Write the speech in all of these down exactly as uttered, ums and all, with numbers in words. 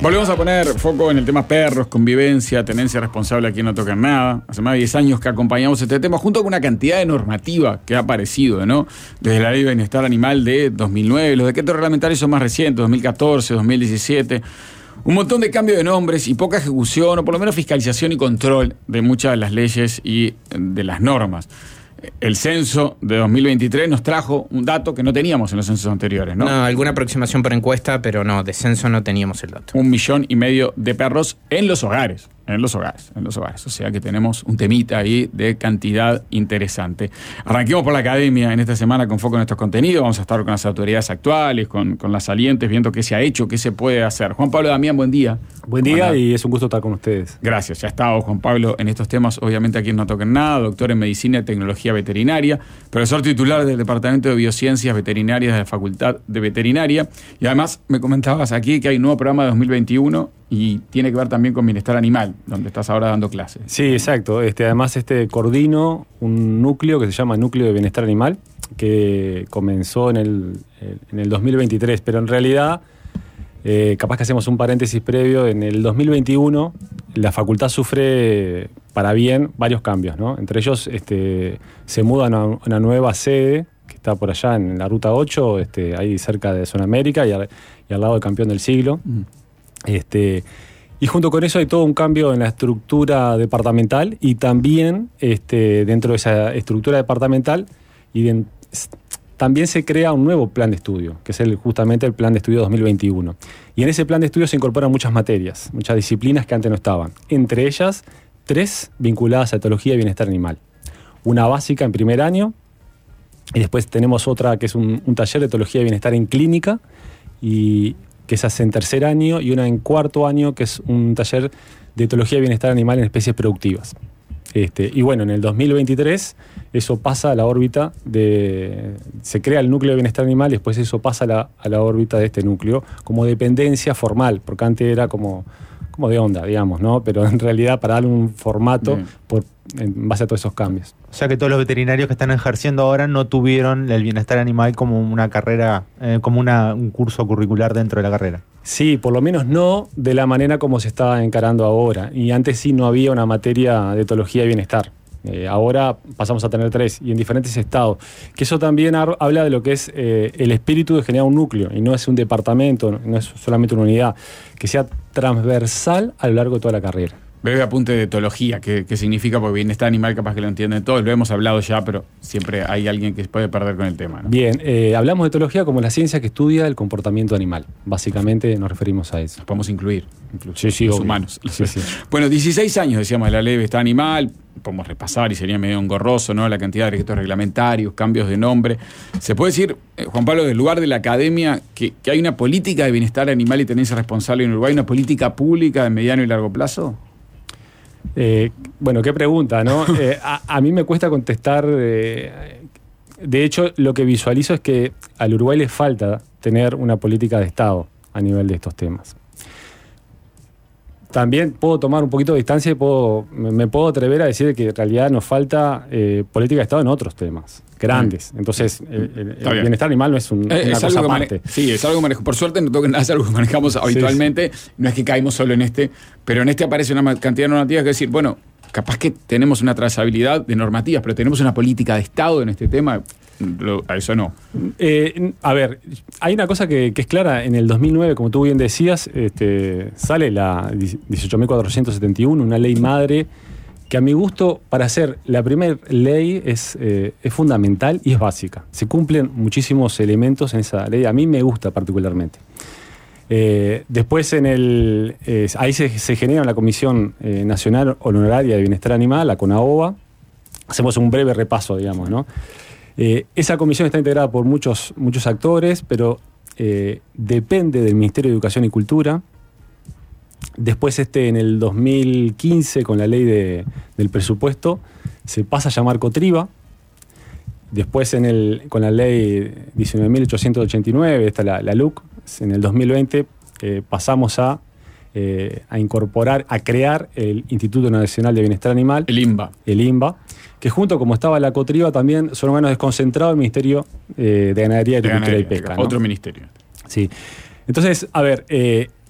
Volvemos a poner foco en el tema perros, convivencia, tenencia responsable aquí en No Tocan Nada. Hace más de diez años que acompañamos este tema junto con una cantidad de normativa que ha aparecido, ¿no? Desde la Ley de Bienestar Animal de dos mil nueve, los decretos reglamentarios son más recientes, dos mil catorce, dos mil diecisiete. Un montón de cambio de nombres y poca ejecución, o por lo menos fiscalización y control de muchas de las leyes y de las normas. El censo de dos mil veintitrés nos trajo un dato que no teníamos en los censos anteriores, ¿no? No, alguna aproximación por encuesta, pero no, de censo no teníamos el dato. Un millón y medio de perros en los hogares, en los hogares, en los hogares. O sea que tenemos un temita ahí de cantidad interesante. Arranquemos por la academia en esta semana con foco en estos contenidos. Vamos a estar con las autoridades actuales, con, con las salientes, viendo qué se ha hecho, qué se puede hacer. Juan Pablo Damián, buen día. Buen día y es un gusto estar con ustedes. Gracias, ya ha estado Juan Pablo en estos temas, obviamente aquí en No Toquen Nada, doctor en Medicina y Tecnología Veterinaria, profesor titular del Departamento de Biociencias Veterinarias de la Facultad de Veterinaria, y además me comentabas aquí que hay un nuevo programa de dos mil veintiuno y tiene que ver también con bienestar animal, donde estás ahora dando clases. Sí, exacto. Este, además este coordino un núcleo que se llama Núcleo de Bienestar Animal, que comenzó en el, en el dos mil veintitrés, pero en realidad... Eh, capaz que hacemos un paréntesis previo. En el dos mil veintiuno la facultad sufre para bien varios cambios, ¿no? Entre ellos este, se muda a una, una nueva sede que está por allá en la Ruta ocho, este, ahí cerca de Zona América y, a, y al lado del Campeón del Siglo. Mm. Este, y junto con eso hay todo un cambio en la estructura departamental y también este, dentro de esa estructura departamental y de, también se crea un nuevo plan de estudio, que es el, justamente el plan de estudio dos mil veintiuno. Y en ese plan de estudio se incorporan muchas materias, muchas disciplinas que antes no estaban. Entre ellas, tres vinculadas a etología y bienestar animal. Una básica en primer año, y después tenemos otra que es un, un taller de etología y bienestar en clínica, y que se hace en tercer año, y una en cuarto año, que es un taller de etología y bienestar animal en especies productivas. Este, y bueno, en el dos mil veintitrés eso pasa a la órbita de... Se crea el núcleo de bienestar animal y después eso pasa a la, a la órbita de este núcleo como dependencia formal, porque antes era como, como de onda, digamos, ¿no? Pero en realidad para darle un formato por, en base a todos esos cambios. O sea que todos los veterinarios que están ejerciendo ahora no tuvieron el bienestar animal como una carrera, eh, como una, un curso curricular dentro de la carrera. Sí, por lo menos no de la manera como se está encarando ahora. Y antes sí no había una materia de etología y bienestar. Eh, ahora pasamos a tener tres y en diferentes estados. Que eso también ha, habla de lo que es eh, el espíritu de generar un núcleo y no es un departamento, no es solamente una unidad, que sea transversal a lo largo de toda la carrera. Breve apunte de etología, ¿qué, qué significa? Porque bienestar animal capaz que lo entienden todos, lo hemos hablado ya, pero siempre hay alguien que se puede perder con el tema, ¿no? Bien, eh, hablamos de etología como la ciencia que estudia el comportamiento animal. Básicamente nos referimos a eso. Nos podemos incluir, incluso sí, sí, los obvio. humanos. Sí, sí. Bueno, dieciséis años, decíamos, de la ley de bienestar animal, podemos repasar y sería medio engorroso, ¿no? La cantidad de decretos reglamentarios, cambios de nombre. ¿Se puede decir, eh, Juan Pablo, del lugar de la academia, que, que hay una política de bienestar animal y tenencia responsable en Uruguay, una política pública de mediano y largo plazo? Eh, bueno, qué pregunta, ¿no? eh, a, a mí me cuesta contestar. Eh, de hecho, lo que visualizo es que al Uruguay le falta tener una política de Estado a nivel de estos temas. También puedo tomar un poquito de distancia y puedo, me, me puedo atrever a decir que en realidad nos falta eh, política de Estado en otros temas grandes. Entonces, el, el, el bienestar animal no es, un, es una es cosa algo aparte. Mane- sí, es algo que manejo. Por suerte, no toquen nada, es algo que manejamos habitualmente. Sí, sí. No es que caímos solo en este, pero en este aparece una cantidad de normativas que decir, bueno, capaz que tenemos una trazabilidad de normativas, pero tenemos una política de Estado en este tema. Lo, a eso no. Eh, a ver, hay una cosa que, que es clara. En el dos mil nueve, como tú bien decías, este, sale la dieciocho mil cuatrocientos setenta y uno, una ley madre que a mi gusto, para ser la primera ley, es, eh, es fundamental y es básica. Se cumplen muchísimos elementos en esa ley. A mí me gusta particularmente. Eh, después en el eh, ahí se, se genera la Comisión eh, Nacional Honoraria de Bienestar Animal, la CONAOBA. Hacemos un breve repaso, digamos, ¿no? Eh, esa comisión está integrada por muchos, muchos actores, pero eh, depende del Ministerio de Educación y Cultura. Después, este, en el dos mil quince, con la ley de, del presupuesto, se pasa a llamar COTRIBA. Después, en el, con la ley diecinueve mil ochocientos ochenta y nueve, está la, la L U C. En el dos mil veinte eh, pasamos a, eh, a incorporar, a crear el Instituto Nacional de Bienestar Animal. El INBA. El INBA. Que junto, como estaba la COTRIBA, también son órganos desconcentrados del Ministerio eh, de Ganadería, Agricultura y Pesca, ¿no? Otro ministerio. Sí. Entonces, a ver, eh,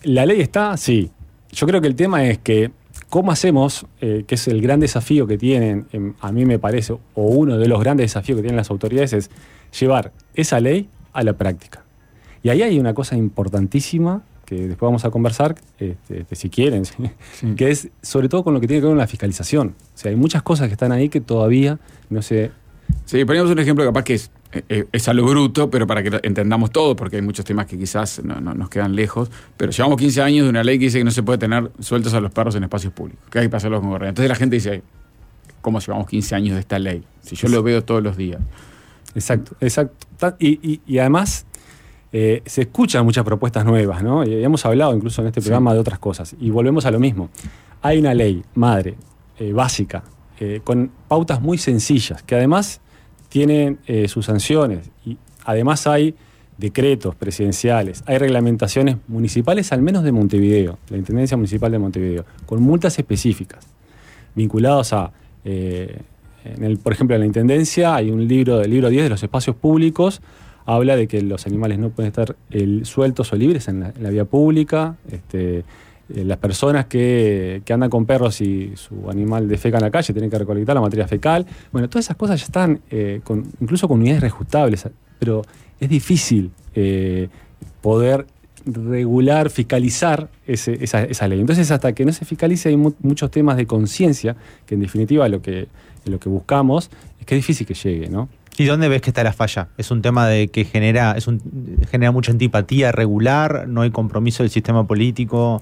¿La ley está? Sí. Yo creo que el tema es que ¿cómo hacemos, eh, que es el gran desafío que tienen, eh, a mí me parece, o uno de los grandes desafíos que tienen las autoridades es llevar esa ley a la práctica? Y ahí hay una cosa importantísima que después vamos a conversar, este, este, si quieren, ¿sí? Sí. Que es sobre todo con lo que tiene que ver con la fiscalización. O sea, hay muchas cosas que están ahí que todavía no se... Sí, ponemos un ejemplo capaz que es, es, es a lo bruto, pero para que entendamos todo, porque hay muchos temas que quizás no, no, nos quedan lejos, pero llevamos quince años de una ley que dice que no se puede tener sueltos a los perros en espacios públicos, que hay que pasarlos con correa. Entonces la gente dice, ¿cómo llevamos quince años de esta ley? Si yo lo veo todos los días. Exacto, exacto. Y, y, y además eh, se escuchan muchas propuestas nuevas, ¿no? Y hemos hablado incluso en este programa sí. de otras cosas. Y volvemos a lo mismo. Hay una ley madre, eh, básica, eh, con pautas muy sencillas, que además tienen eh, sus sanciones. Y además hay decretos presidenciales, hay reglamentaciones municipales, al menos de Montevideo, la Intendencia Municipal de Montevideo, con multas específicas, vinculados a... Eh, En el, por ejemplo, en la Intendencia hay un libro, el libro diez de los espacios públicos, habla de que los animales no pueden estar el, sueltos o libres en la, en la vía pública. Este, eh, las personas que, que andan con perros y su animal defeca en la calle tienen que recolectar la materia fecal. Bueno, todas esas cosas ya están, eh, con, incluso con unidades reajustables, pero es difícil eh, poder regular, fiscalizar ese, esa, esa ley. Entonces, hasta que no se fiscalice, hay mu muchos temas de conciencia, que en definitiva lo que, lo que buscamos es que es difícil que llegue, ¿no? ¿Y dónde ves que está la falla? ¿Es un tema de que genera, es un, genera mucha antipatía regular? ¿No hay compromiso del sistema político?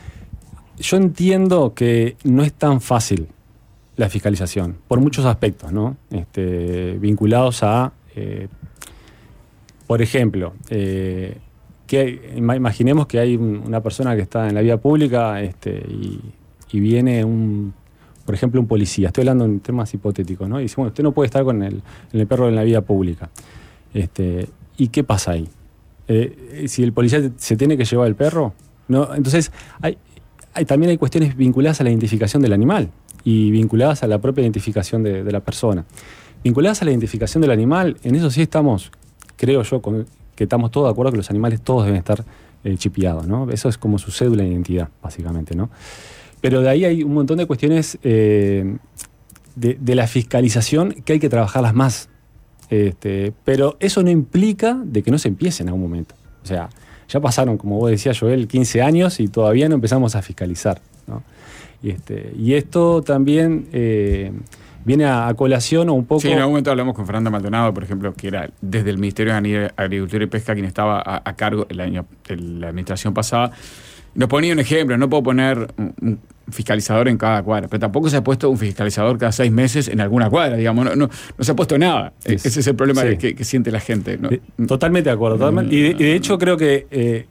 Yo entiendo que no es tan fácil la fiscalización, por muchos aspectos, ¿no? Este, vinculados a, eh, por ejemplo, eh, que imaginemos que hay un, una persona que está en la vía pública este, y, y viene un, por ejemplo, un policía. Estoy hablando en temas hipotéticos, ¿no? Y dice, bueno, usted no puede estar con el, el perro en la vía pública. Este, ¿y qué pasa ahí? Eh, si el policía se tiene que llevar el perro, ¿no? Entonces, hay, hay, también hay cuestiones vinculadas a la identificación del animal y vinculadas a la propia identificación de, de la persona. Vinculadas a la identificación del animal, en eso sí estamos, creo yo, con, que estamos todos de acuerdo que los animales todos deben estar eh, chipeados, ¿no? Eso es como su cédula de identidad, básicamente, ¿no? Pero de ahí hay un montón de cuestiones eh, de, de la fiscalización que hay que trabajarlas más. Este, pero eso no implica de que no se empiece en algún momento. O sea, ya pasaron, como vos decías, Joel, quince años y todavía no empezamos a fiscalizar, ¿no? Y, este, y esto también... Eh, viene a, a colación o un poco... Sí, en algún momento hablamos con Fernanda Maldonado, por ejemplo, que era desde el Ministerio de Agricultura y Pesca quien estaba a, a cargo el año, de la administración pasada. Nos ponía un ejemplo, no puedo poner un, un fiscalizador en cada cuadra, pero tampoco se ha puesto un fiscalizador cada seis meses en alguna cuadra, digamos, no, no, no se ha puesto nada. Es, Ese es el problema sí. que, que siente la gente, ¿no? Totalmente de acuerdo, totalmente. Y, de, y de hecho creo que, eh,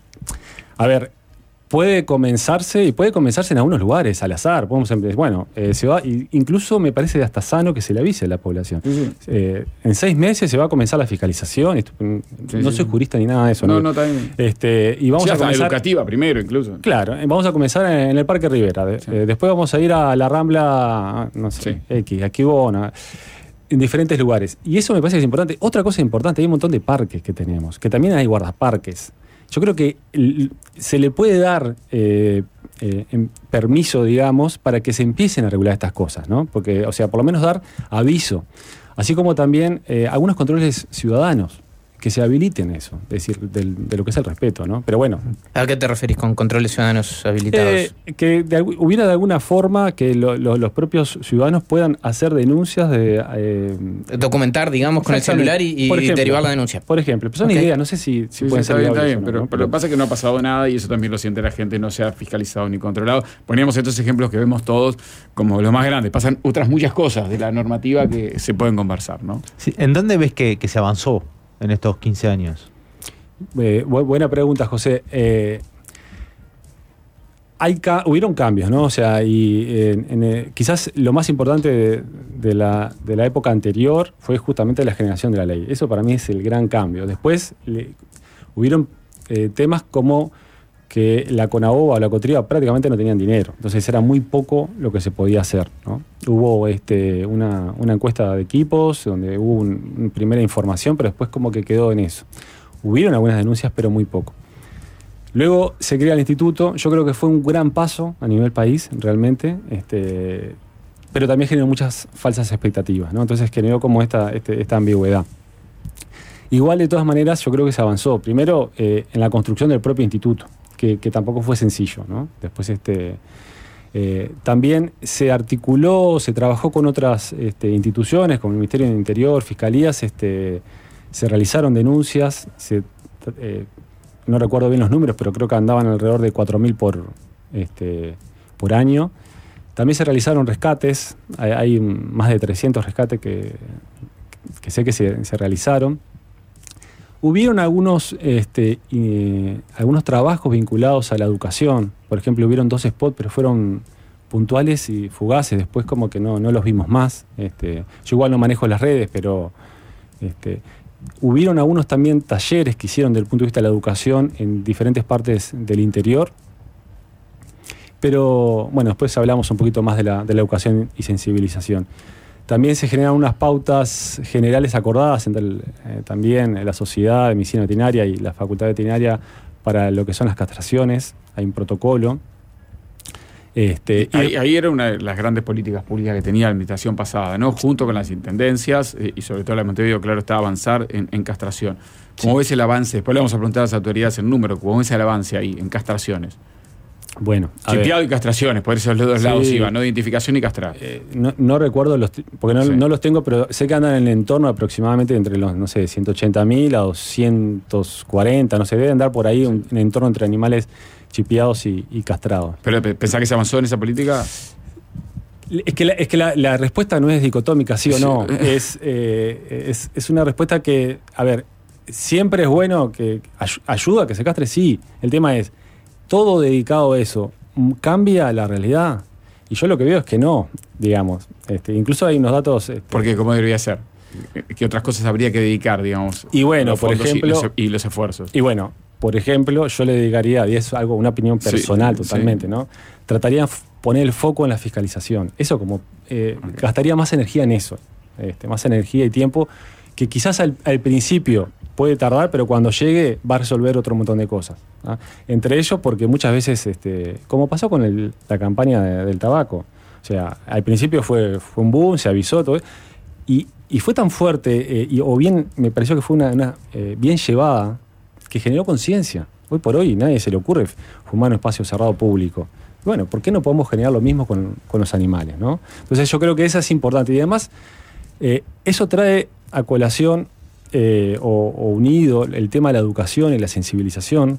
a ver... puede comenzarse, y puede comenzarse en algunos lugares, al azar. Podemos empezar, bueno, eh, se va, incluso me parece hasta sano que se le avise a la población. Sí. Eh, en seis meses se va a comenzar la fiscalización. Esto, sí, no sí. soy jurista ni nada de eso. No, no, no también. Este, y vamos sí, a comenzar. Educativa primero, incluso. Claro, vamos a comenzar en, en el Parque Rivera. De, sí. eh, después vamos a ir a la Rambla, no sé, sí. X, aquí Bona, en diferentes lugares. Y eso me parece que es importante. Otra cosa importante, hay un montón de parques que tenemos, que también hay guardaparques. Yo creo que se le puede dar eh, eh, en permiso, digamos, para que se empiecen a regular estas cosas, ¿no? Porque, o sea, por lo menos dar aviso. Así como también eh, algunos controles ciudadanos que se habiliten eso, es decir, del, de lo que es el respeto, ¿no? Pero bueno. ¿A qué te referís con controles ciudadanos habilitados? Eh, que de, hubiera de alguna forma que lo, lo, los propios ciudadanos puedan hacer denuncias de... Eh, documentar, digamos, con el celular y, y ejemplo, derivar la denuncia. Por ejemplo, pero son okay. ideas, no sé si, si sí, pueden sí, ser está bien, está bien, ¿no? pero, ¿no? pero lo que pasa es que no ha pasado nada y eso también lo siente la gente, no se ha fiscalizado ni controlado. Poníamos estos ejemplos que vemos todos como los más grandes. Pasan otras muchas cosas de la normativa que se pueden conversar, ¿no? Sí, ¿en dónde ves que, que se avanzó en estos quince años? Eh, bu buena pregunta, José. Eh, hay ca hubieron cambios, ¿no? O sea, y eh, en, eh, quizás lo más importante de, de, la, de la época anterior fue justamente la generación de la ley. Eso para mí es el gran cambio. Después le, hubieron eh, temas como que la CONAGOBA o la COTRIBA prácticamente no tenían dinero. Entonces era muy poco lo que se podía hacer, ¿no? Hubo este, una, una encuesta de equipos donde hubo un, una primera información, pero después como que quedó en eso. Hubieron algunas denuncias, pero muy poco. Luego se crea el instituto. Yo creo que fue un gran paso a nivel país, realmente, este, pero también generó muchas falsas expectativas, ¿no? Entonces generó como esta, este, esta ambigüedad. Igual, de todas maneras, yo creo que se avanzó. Primero, eh, en la construcción del propio instituto, que, que tampoco fue sencillo, ¿no? Después, este, eh, también se articuló, se trabajó con otras este, instituciones, como el Ministerio del Interior, Fiscalías, este, se realizaron denuncias, se, eh, no recuerdo bien los números, pero creo que andaban alrededor de cuatro mil por, este, por año. También se realizaron rescates, hay, hay más de trescientos rescates que, que sé que se, se realizaron. Hubieron algunos, este, eh, algunos trabajos vinculados a la educación. Por ejemplo, hubieron dos spots, pero fueron puntuales y fugaces. Después como que no, no los vimos más. Este, yo igual no manejo las redes, pero este, hubieron algunos también talleres que hicieron desde el punto de vista de la educación en diferentes partes del interior. Pero bueno, después hablamos un poquito más de la, de la educación y sensibilización. También se generan unas pautas generales acordadas entre el, eh, también la Sociedad de Medicina Veterinaria y la Facultad Veterinaria para lo que son las castraciones. Hay un protocolo. Este, ahí, y, ahí era una de las grandes políticas públicas que tenía la administración pasada, ¿no? Junto con las intendencias eh, y sobre todo la de Montevideo, claro, está avanzar en, en castración. ¿Cómo sí. ves el avance? Después le vamos a preguntar a las autoridades el número. ¿Cómo ves el avance ahí en castraciones? Bueno, chipeado y castraciones, por eso los dos sí. lados iban, ¿no? Identificación y castrar. Eh, no, no recuerdo, los porque no, sí. no los tengo, pero sé que andan en el entorno aproximadamente entre los, no sé, ciento ochenta mil a doscientos cuarenta, no sé, debe andar por ahí sí. un, un entorno entre animales chipeados y, y castrados. ¿Pero pensás que se avanzó en esa política? Es que la, es que la, la respuesta no es dicotómica, sí o no. Sí. Es, eh, es, es una respuesta que, a ver, siempre es bueno que ayuda a que se castre, sí. El tema es, todo dedicado a eso, ¿cambia la realidad? Y yo lo que veo es que no, digamos. Este, incluso hay unos datos... Este, porque ¿cómo debería ser? ¿Qué otras cosas habría que dedicar, digamos? Y bueno, por ejemplo... Y los, y los esfuerzos. Y bueno, por ejemplo, yo le dedicaría, y es algo, una opinión personal sí, totalmente, sí. ¿no? Trataría de poner el foco en la fiscalización. Eso como... Eh, okay. Gastaría más energía en eso. Este, más energía y tiempo, que quizás al, al principio puede tardar, pero cuando llegue va a resolver otro montón de cosas. ¿Ah? Entre ellos porque muchas veces, este, como pasó con el, la campaña de, del tabaco, o sea, al principio fue, fue un boom, se avisó, todo, y, y fue tan fuerte, eh, y, o bien, me pareció que fue una, una eh, bien llevada, que generó conciencia. Hoy por hoy nadie se le ocurre fumar en un espacio cerrado público. Bueno, ¿por qué no podemos generar lo mismo con, con los animales, ¿no? Entonces yo creo que eso es importante, y además eh, eso trae a colación eh, o, o unido el tema de la educación y la sensibilización,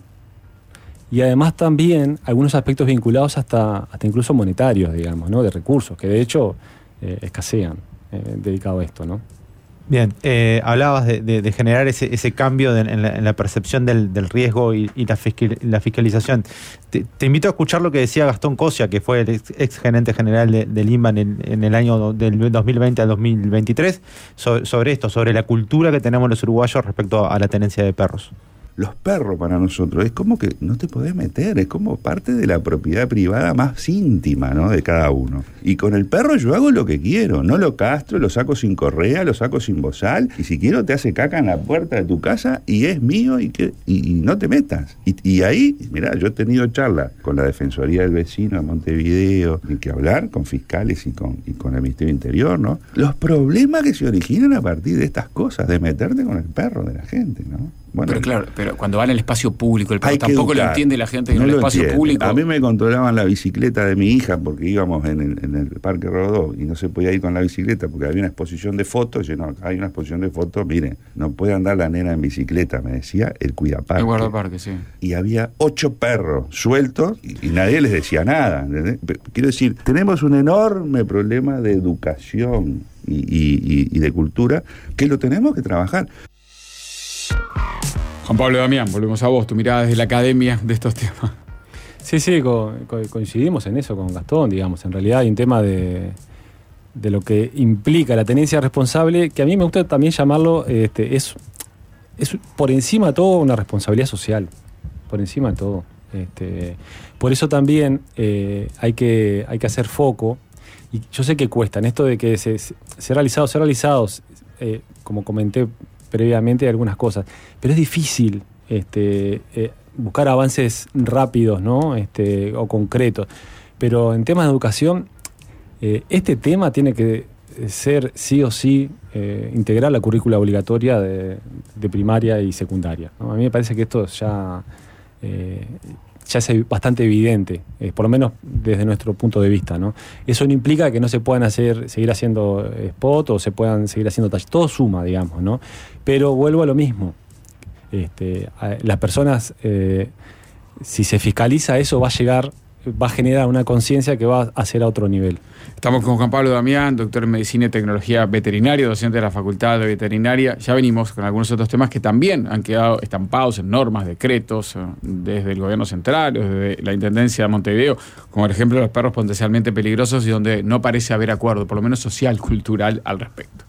y además también algunos aspectos vinculados hasta, hasta incluso monetarios, digamos, ¿no? De recursos, que de hecho eh, escasean eh, dedicado a esto, ¿no? Bien, eh, hablabas de, de, de generar ese, ese cambio de, en, la, en la percepción del, del riesgo y, y la, fiscal, la fiscalización. Te, te invito a escuchar lo que decía Gastón Cosia, que fue el ex, ex gerente general de, del INBA en el, en el año del dos mil veinte al dos mil veintitrés, sobre, sobre esto, sobre la cultura que tenemos los uruguayos respecto a la tenencia de perros. Los perros para nosotros es como que no te podés meter, es como parte de la propiedad privada más íntima, ¿no? De cada uno. Y con el perro yo hago lo que quiero, no lo castro, lo saco sin correa, lo saco sin bozal, y si quiero te hace caca en la puerta de tu casa y es mío y, que, y, y no te metas. Y, y ahí, mirá, yo he tenido charlas con la Defensoría del Vecino de Montevideo, ni que hablar, con fiscales y con, y con el Ministerio Interior, ¿no? Los problemas que se originan a partir de estas cosas, de meterte con el perro de la gente, ¿no? Bueno, pero claro, pero cuando van al espacio público, el perro tampoco lo entiende la gente en no el espacio entiende. público. A mí me controlaban la bicicleta de mi hija porque íbamos en el, en el Parque Rodó y no se podía ir con la bicicleta porque había una exposición de fotos. Y yo, no, acá hay una exposición de fotos, mire, no puede andar la nena en bicicleta, me decía el cuidaparque. El guardaparque, sí. Y había ocho perros sueltos y, y nadie les decía nada. ¿Entendés? Quiero decir, tenemos un enorme problema de educación y, y, y, y de cultura que lo tenemos que trabajar. Juan Pablo Damián, volvemos a vos, tu mirada desde la academia de estos temas. Sí, sí, co- co- coincidimos en eso con Gastón, digamos. En realidad hay un tema de, de lo que implica la tenencia responsable, que a mí me gusta también llamarlo, este, es, es por encima de todo una responsabilidad social, por encima de todo. Este, por eso también eh, hay, que, hay que hacer foco, y yo sé que cuesta, en esto de que se, se, se ha realizado, se ha realizado, eh, como comenté previamente, algunas cosas, pero es difícil este, eh, buscar avances rápidos, ¿no? Este, o concretos. Pero en temas de educación, eh, este tema tiene que ser sí o sí eh, integrar la currícula obligatoria de, de primaria y secundaria, ¿no? A mí me parece que esto ya, eh, ya es bastante evidente, eh, por lo menos desde nuestro punto de vista, ¿no? Eso no implica que no se puedan hacer, seguir haciendo spot o se puedan seguir haciendo talleres, todo suma, digamos, ¿no? Pero vuelvo a lo mismo. Este, a, las personas, eh, si se fiscaliza eso, va a llegar, va a generar una conciencia que va a ser a otro nivel. Estamos con Juan Pablo Damián, doctor en Medicina y Tecnología Veterinaria, docente de la Facultad de Veterinaria. Ya venimos con algunos otros temas que también han quedado estampados en normas, decretos, desde el gobierno central, desde la Intendencia de Montevideo, como por ejemplo los perros potencialmente peligrosos y donde no parece haber acuerdo, por lo menos social, cultural, al respecto.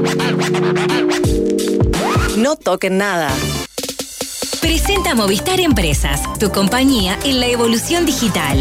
No toquen nada. Presenta Movistar Empresas, tu compañía en la evolución digital.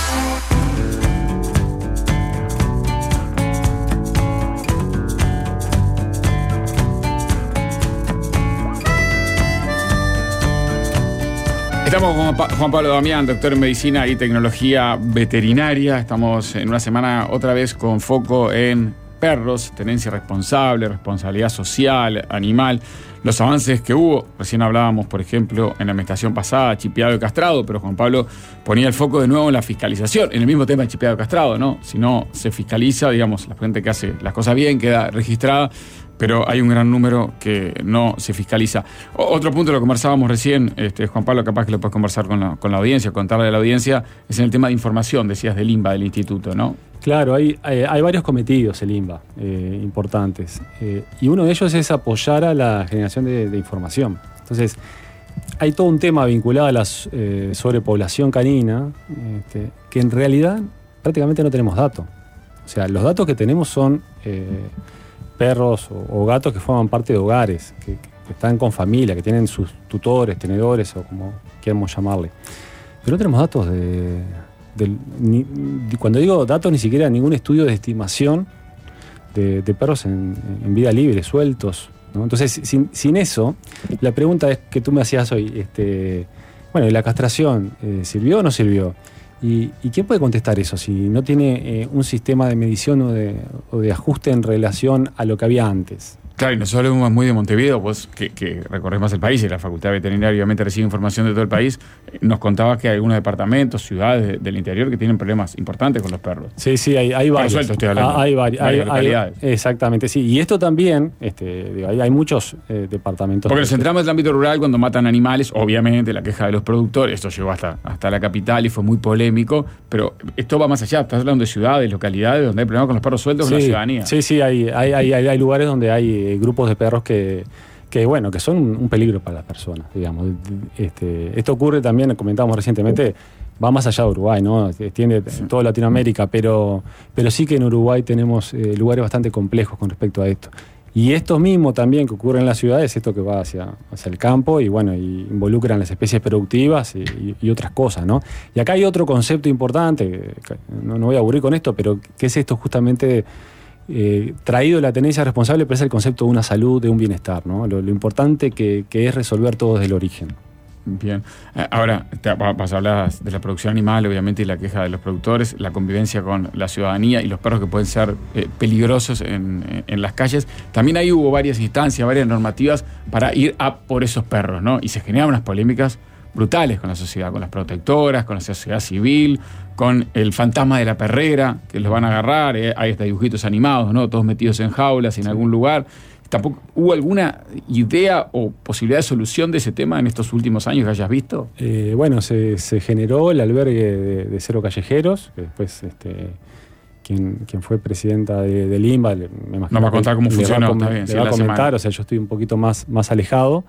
Estamos con Juan Pablo Damián, doctor en Medicina y Tecnología Veterinaria. Estamos en una semana otra vez con foco en perros, tenencia responsable, responsabilidad social, animal, los avances que hubo. Recién hablábamos, por ejemplo, en la estación pasada, chipeado y castrado, pero Juan Pablo ponía el foco de nuevo en la fiscalización, en el mismo tema de chipeado y castrado, ¿no? Si no se fiscaliza, digamos, la gente que hace las cosas bien queda registrada, pero hay un gran número que no se fiscaliza. O, otro punto, lo conversábamos recién, este, Juan Pablo, capaz que lo puedes conversar con la, con la audiencia, contarle a la audiencia, es en el tema de información, decías, del INBA, del instituto, ¿no? Claro, hay, hay, hay varios cometidos el INBA eh, importantes, eh, y uno de ellos es apoyar a la generación de, de información. Entonces, hay todo un tema vinculado a la eh, sobrepoblación canina, este, que en realidad prácticamente no tenemos datos. O sea, los datos que tenemos son eh, perros o, o gatos que forman parte de hogares, que, que están con familia, que tienen sus tutores, tenedores o como queramos llamarle. Pero no tenemos datos de... Del, ni, cuando digo datos, ni siquiera ningún estudio de estimación de, de perros en, en vida libre, sueltos, ¿no? Entonces, sin, sin eso, la pregunta es que tú me hacías hoy, este, bueno, ¿y la castración eh, sirvió o no sirvió? ¿Y, ¿Y quién puede contestar eso si no tiene eh, un sistema de medición o de, o de ajuste en relación a lo que había antes? Claro, y nosotros vemos muy de Montevideo, vos que, que recorres más el país y la Facultad Veterinaria obviamente recibe información de todo el país, nos contabas que hay algunos departamentos, ciudades de, del interior que tienen problemas importantes con los perros. Sí, sí, hay, hay varios. Suelto, estoy hablando. Ah, hay varios. Hay, localidades. Hay, exactamente, sí. Y esto también, este, digo, hay, hay muchos eh, departamentos. Porque nos centramos en el ámbito rural cuando matan animales, obviamente la queja de los productores, esto llegó hasta, hasta la capital y fue muy polémico, pero esto va más allá, estás hablando de ciudades, localidades donde hay problemas con los perros sueltos, sí, con la ciudadanía. Sí, sí, hay, hay, hay, hay lugares donde hay eh, grupos de perros que, que, bueno, que son un peligro para las personas, digamos. Este, esto ocurre también, comentábamos recientemente, va más allá de Uruguay, ¿no? Extiende sí. en toda Latinoamérica, pero, pero sí que en Uruguay tenemos eh, lugares bastante complejos con respecto a esto. Y esto mismo también que ocurre en las ciudades, esto que va hacia, hacia el campo y bueno, y involucran las especies productivas y, y, y otras cosas, ¿no? Y acá hay otro concepto importante, no, no voy a aburrir con esto, pero ¿qué es esto justamente? Eh, traído de la tenencia responsable, pero es el concepto de una salud, de un bienestar, ¿no? Lo, lo importante que, que es resolver todo desde el origen. Bien. Ahora, te, vas a hablar de la producción animal, obviamente, y la queja de los productores, la convivencia con la ciudadanía y los perros que pueden ser eh, peligrosos en, en las calles. También ahí hubo varias instancias, varias normativas para ir a por esos perros, ¿no? Y se generan unas polémicas brutales con la sociedad, con las protectoras, con la sociedad civil, con el fantasma de la perrera, que los van a agarrar, eh, hay hasta dibujitos animados, ¿no? Todos metidos en jaulas en sí. algún lugar. ¿Tampoco hubo alguna idea o posibilidad de solución de ese tema en estos últimos años que hayas visto? Eh, bueno, se, se generó el albergue de, de Cero Callejeros, que después este, quien, quien fue presidenta de, del INBA, me imagino. No va a contar cómo funcionó, está bien. Le va a comentar, o sea, yo estoy un poquito más, más alejado,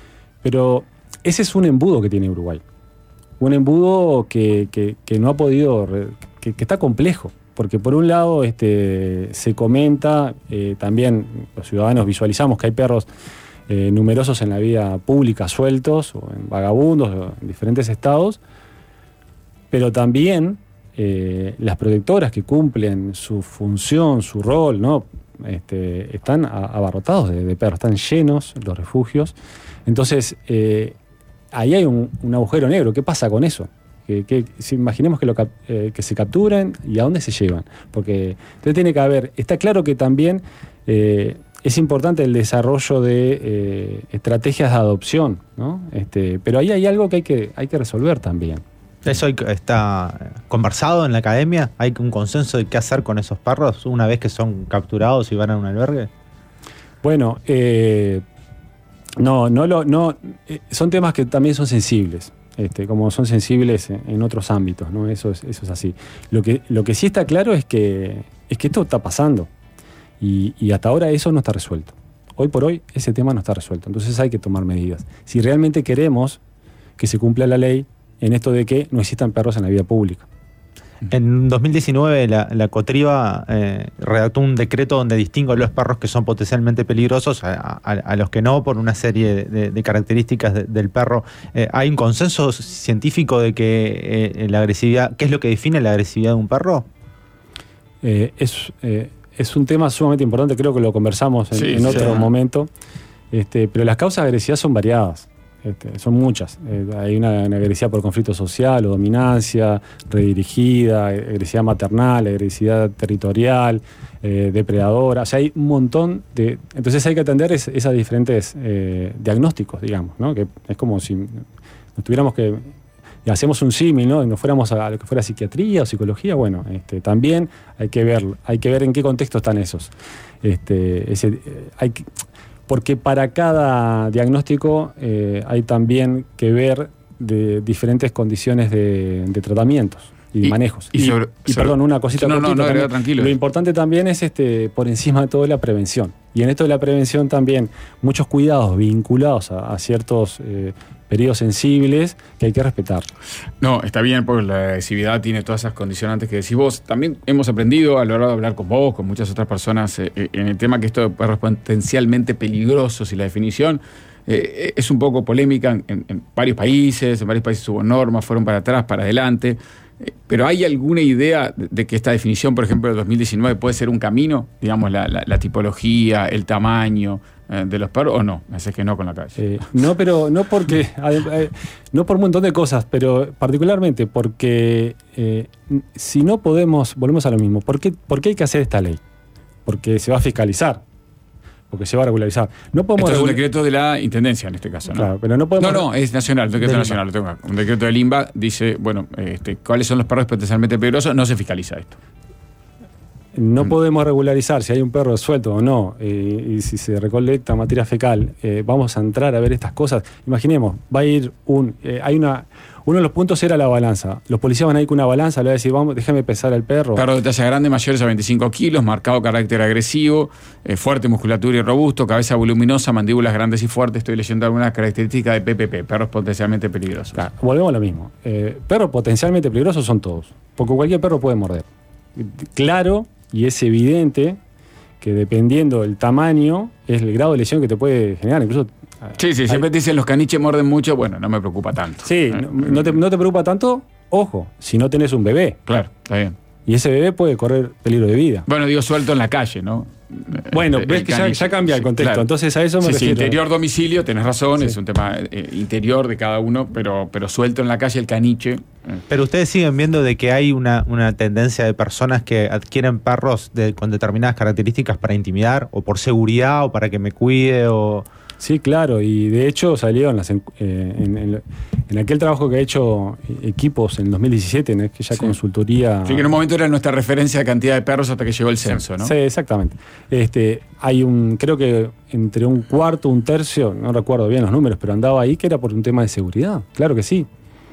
pero ese es un embudo que tiene Uruguay. Un embudo que, que, que no ha podido, que, que está complejo. Porque por un lado este, se comenta, eh, también los ciudadanos visualizamos que hay perros eh, numerosos en la vía pública, sueltos, o en vagabundos, o en diferentes estados, pero también eh, las protectoras que cumplen su función, su rol, ¿no? este, están a, abarrotados de, de perros, están llenos los refugios. Entonces, eh, ahí hay un, un agujero negro. ¿Qué pasa con eso? Que, que si imaginemos que, lo, eh, que se capturan y a dónde se llevan. Porque entonces tiene que haber, está claro que también eh, es importante el desarrollo de eh, estrategias de adopción, ¿no? Este, pero ahí hay algo que hay que, hay que resolver también. ¿Eso está conversado en la academia? ¿Hay un consenso de qué hacer con esos perros una vez que son capturados y van a un albergue? Bueno, eh, no, no lo, no, eh, son temas que también son sensibles. Este, como son sensibles en, en otros ámbitos, ¿no? Eso es, eso es así. Lo que, lo que sí está claro es que, es que esto está pasando y, y hasta ahora eso no está resuelto. Hoy por hoy ese tema no está resuelto, entonces hay que tomar medidas. Si realmente queremos que se cumpla la ley en esto de que no existan perros en la vida pública. En dos mil diecinueve la, la Cotriba eh, redactó un decreto donde distingue los perros que son potencialmente peligrosos a, a, a los que no, por una serie de, de características de, del perro. Eh, ¿Hay un consenso científico de que eh, la agresividad, qué es lo que define la agresividad de un perro? Eh, es, eh, es un tema sumamente importante, creo que lo conversamos en, sí, en otro sí. momento, este, pero las causas de agresividad son variadas. Este, son muchas. Eh, hay una, una agresividad por conflicto social o dominancia, redirigida, agresividad maternal, agresividad territorial, eh, depredadora. O sea, hay un montón de... Entonces hay que atender es, esas diferentes eh, diagnósticos, digamos, ¿no? Que es como si nos tuviéramos que... Y hacemos un símil, ¿no? Y nos fuéramos a lo que fuera psiquiatría o psicología. Bueno, este, también hay que ver, hay que ver en qué contexto están esos. Este, ese, eh, hay que... Porque para cada diagnóstico eh, hay también que ver de diferentes condiciones de, de tratamientos y, y manejos. Y, sobre, y sobre, perdón, una cosita. No, no, no, también, tranquilo. Lo importante también es, este, por encima de todo, la prevención. Y en esto de la prevención también muchos cuidados vinculados a, a ciertos eh, periodos sensibles que hay que respetar. No, está bien, porque la agresividad tiene todas esas condicionantes que decís vos. También hemos aprendido a lo largo de hablar con vos, con muchas otras personas, eh, en el tema que esto de perros potencialmente peligrosos y la definición eh, es un poco polémica en, en, en varios países, en varios países hubo normas, fueron para atrás, para adelante. Eh, pero ¿hay alguna idea de, de que esta definición, por ejemplo, de dos mil diecinueve puede ser un camino? Digamos, la, la, la tipología, el tamaño eh, de los perros, ¿o no? Me hace que no con la calle. Eh, no, pero no porque... eh, no por un montón de cosas, pero particularmente porque eh, si no podemos, volvemos a lo mismo, ¿por qué, ¿por qué hay que hacer esta ley? Porque se va a fiscalizar, porque se va a regularizar. No podemos Esto es un regula- decreto de la Intendencia en este caso, ¿no? Claro, pero no podemos... No, no, es nacional, un decreto Del nacional. Lo tengo acá. Un decreto del INBA dice, bueno, este, ¿cuáles son los perros potencialmente peligrosos? No se fiscaliza esto. No podemos regularizar si hay un perro suelto o no, eh, y si se recolecta materia fecal. Eh, vamos a entrar a ver estas cosas. Imaginemos, va a ir un... Eh, hay una... Uno de los puntos era la balanza. Los policías van a ir con una balanza, le van a decir, vamos, déjame pesar al perro. Perro de talla grande, mayores a veinticinco kilos, marcado carácter agresivo, eh, fuerte musculatura y robusto, cabeza voluminosa, mandíbulas grandes y fuertes. Estoy leyendo algunas características de P P P, perros potencialmente peligrosos. Claro, volvemos a lo mismo. Eh, perros potencialmente peligrosos son todos, porque cualquier perro puede morder. Claro, y es evidente que dependiendo del tamaño, es el grado de lesión que te puede generar. Incluso Sí, sí, hay- siempre te dicen los caniches muerden mucho, bueno, no me preocupa tanto. Sí, Eh, no, no te, no te preocupa tanto, ojo, si no tenés un bebé. Claro, está bien. Y ese bebé puede correr peligro de vida. Bueno, digo suelto en la calle, ¿no? Bueno, Eh, ves el que ya, caniche. ya cambia el Sí, contexto. claro. Entonces a eso me Sí, sí, refiero. interior domicilio, tenés razón, Sí. es un tema eh, interior de cada uno, pero, pero suelto en la calle el caniche. eh. Pero ustedes siguen viendo de que hay una, una tendencia de personas que adquieren perros de, con determinadas características para intimidar, o por seguridad, o para que me cuide, o... Sí, claro, y de hecho salió en, las, en, en, en, en aquel trabajo que ha hecho equipos en dos mil diecisiete, en aquella Sí. consultoría. Sí, que en un momento era nuestra referencia de cantidad de perros hasta que llegó el censo, ¿no? Sí, exactamente. Este, hay un, creo que entre un cuarto, un tercio, no recuerdo bien los números, pero andaba ahí que era por un tema de seguridad. Claro que sí.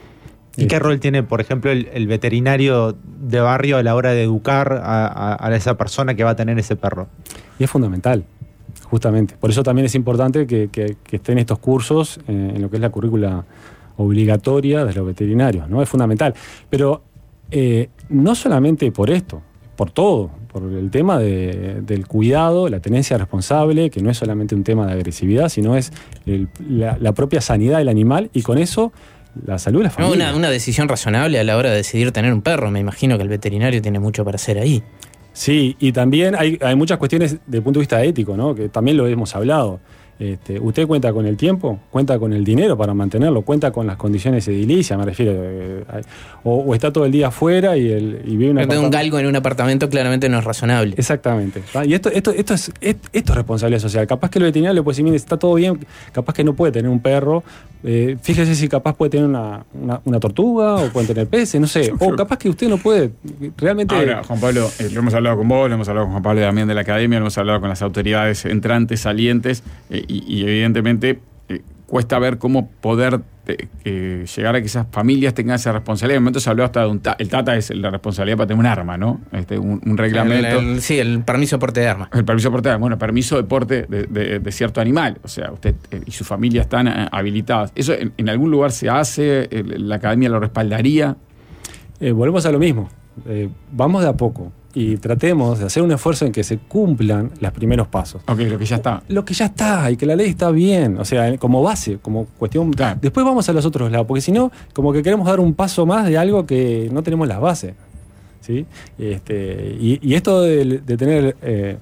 ¿Y qué rol tiene, por ejemplo, el, el veterinario de barrio a la hora de educar a, a, a esa persona que va a tener ese perro? Y es fundamental, justamente. Por eso también es importante que, que, que estén estos cursos eh, en lo que es la currícula obligatoria de los veterinarios, ¿no? Es fundamental. Pero eh, no solamente por esto, por todo, por el tema de, del cuidado, la tenencia responsable, que no es solamente un tema de agresividad, sino es el, la, la propia sanidad del animal, y con eso la salud de la No, familia. una, una decisión razonable a la hora de decidir tener un perro. Me imagino que el veterinario tiene mucho para hacer ahí. Sí, y también hay, hay muchas cuestiones desde el punto de vista ético, ¿no? Que también lo hemos hablado. Este, ¿Usted cuenta con el tiempo? ¿Cuenta con el dinero para mantenerlo? ¿Cuenta con las condiciones edilicias? Me refiero. Eh, o, o está todo el día afuera y, el, y vive una. Un galgo en un apartamento claramente no es razonable. Exactamente. ¿tá? Y esto, esto, esto, es, esto es responsabilidad social. Capaz que el veterinario le puede decir, mire, está todo bien, capaz que no puede tener un perro. Eh, fíjese si capaz puede tener una, una, una tortuga o pueden tener peces, no sé. O capaz que usted no puede realmente. Ahora, Juan Pablo, eh, lo hemos hablado con vos, lo hemos hablado con Juan Pablo también de la academia, lo hemos hablado con las autoridades entrantes, salientes, eh, y, y evidentemente eh, cuesta ver cómo poder eh, eh, llegar a que esas familias tengan esa responsabilidad. En un momento se habló hasta de un ta el Tata es la responsabilidad para tener un arma, ¿no? Este, un, un reglamento. El, el, sí, el permiso de porte de arma. El permiso de porte de arma. Bueno, permiso de porte de, de, de cierto animal. O sea, usted eh, y su familia están eh, habilitadas. ¿Eso en, en algún lugar se hace? ¿La academia lo respaldaría? Eh, volvemos a lo mismo. Eh, vamos de a poco y tratemos de hacer un esfuerzo en que se cumplan los primeros pasos. Ok, lo que ya está. Lo que ya está y que la ley está bien, o sea, como base, como cuestión. Claro. Después vamos a los otros lados, porque si no, como que queremos dar un paso más de algo que no tenemos las bases. ¿Sí? Este, y, y esto de, de tener eh,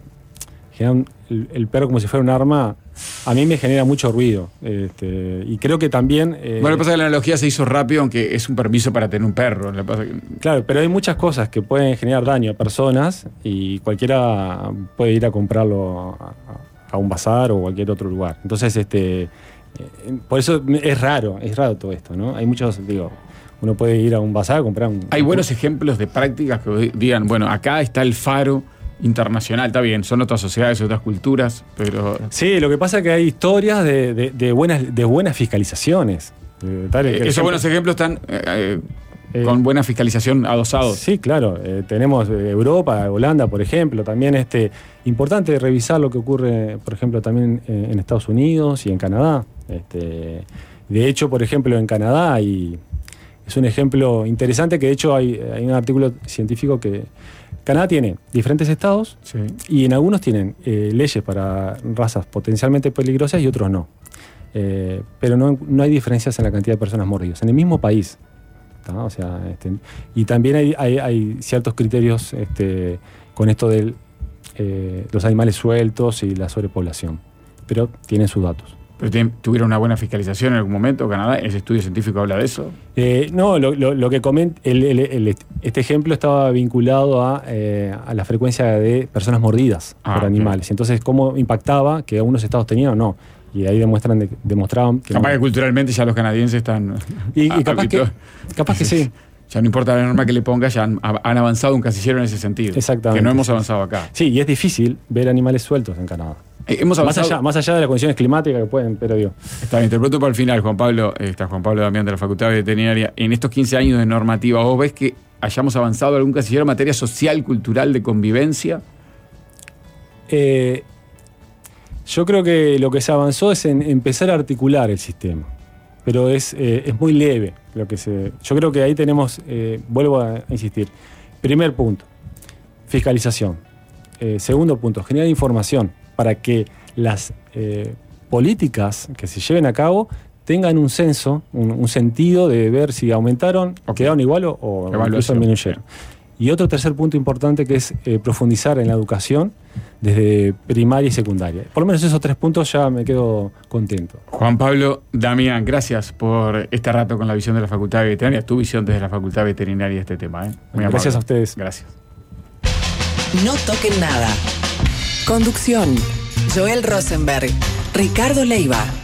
el, el perro como si fuera un arma, a mí me genera mucho ruido. Este, y creo que también. Eh, bueno, lo que pasa es que la analogía se hizo rápido, aunque es un permiso para tener un perro. Lo que pasa es que... Claro, pero hay muchas cosas que pueden generar daño a personas y cualquiera puede ir a comprarlo a, a un bazar o cualquier otro lugar. Entonces, este, eh, por eso es raro, es raro todo esto, ¿no? Hay muchos, digo. Uno puede ir a un bazar a comprar un... Hay buenos ejemplos de prácticas que digan, bueno, acá está el faro internacional, está bien, son otras sociedades, otras culturas, pero... Sí, lo que pasa es que hay historias de, de, de, buenas, de buenas fiscalizaciones. De, tal, eh, esos ejemplo, buenos ejemplos están eh, eh, con buena fiscalización adosados. Sí, claro. Eh, tenemos Europa, Holanda, por ejemplo. También este importante revisar lo que ocurre, por ejemplo, también en, en Estados Unidos y en Canadá. Este, de hecho, por ejemplo, en Canadá hay... Es un ejemplo interesante que de hecho hay, hay un artículo científico que Canadá tiene diferentes estados, sí, y en algunos tienen eh, leyes para razas potencialmente peligrosas y otros no. Eh, pero no, no hay diferencias en la cantidad de personas mordidas. En el mismo país. O sea, este, y también hay, hay, hay ciertos criterios este, con esto de eh, los animales sueltos y la sobrepoblación. Pero tienen sus datos. ¿Pero tuvieron una buena fiscalización en algún momento Canadá? ¿Ese estudio científico habla de eso? Eh, no, lo, lo, lo que comenta, el, el, el, este ejemplo estaba vinculado a, eh, a la frecuencia de personas mordidas ah, por animales. Okay. Entonces, ¿cómo impactaba que algunos estados tenían o no? Y ahí demuestran de, demostraban que capaz no. que culturalmente ya los canadienses están... Y, y capaz, que, capaz que sí. Ya no importa la norma que le ponga, ya han, han avanzado un casillero en ese sentido. Exactamente. Que no hemos avanzado acá. Sí, y es difícil ver animales sueltos en Canadá. Eh, hemos avanzado... más, allá, más allá de las condiciones climáticas que pueden, pero digo. Está bien, te pregunto para el final, Juan Pablo, está Juan Pablo Damián de la Facultad de Veterinaria. En estos quince años de normativa, ¿vos ves que hayamos avanzado algún casillero en materia social, cultural, de convivencia? Eh, yo creo que lo que se avanzó es en empezar a articular el sistema. Pero es, eh, es muy leve lo que se... Yo creo que ahí tenemos, eh, vuelvo a insistir, primer punto, fiscalización. Eh, segundo punto, generar información para que las eh, políticas que se lleven a cabo tengan un censo, un, un sentido de ver si aumentaron o quedaron igual o, o incluso disminuyeron. Y otro tercer punto importante que es eh, profundizar en la educación desde primaria y secundaria. Por lo menos esos tres puntos ya me quedo contento. Juan Pablo Damián, gracias por este rato con la visión de la Facultad de Veterinaria, tu visión desde la Facultad Veterinaria de este tema. ¿eh? Muy gracias amable. a ustedes. Gracias. No toquen nada. Conducción: Joel Rosenberg, Ricardo Leiva.